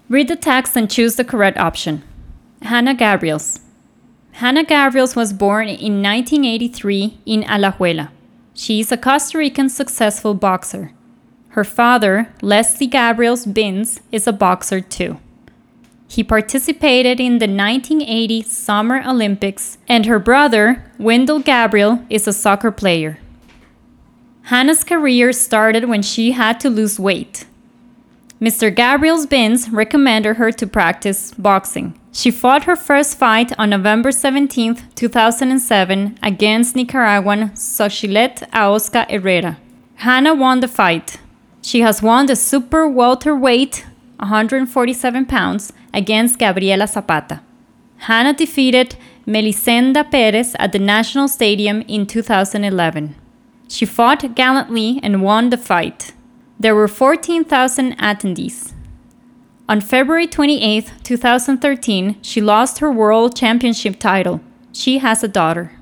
Read the text and choose the correct option. Hanna Gabriels. Hanna Gabriels was born in 1983 in Alajuela. She is a Costa Rican successful boxer. Her father, Leslie Gabriels Bins, is a boxer too. He participated in the 1980 Summer Olympics, and her brother, Wendell Gabriel, is a soccer player. Hanna's career started when she had to lose weight. Mr. Gabriels Bins recommended her to practice boxing. She fought her first fight on November 17, 2007 against Nicaraguan Xochitl Aosca Herrera. Hanna won the fight. She has won the super welterweight, 147 pounds, against Gabriela Zapata. Hanna defeated Melisenda Perez at the National Stadium in 2011. She fought gallantly and won the fight. There were 14,000 attendees. On February 28, 2013, she lost her world championship title. She has a daughter.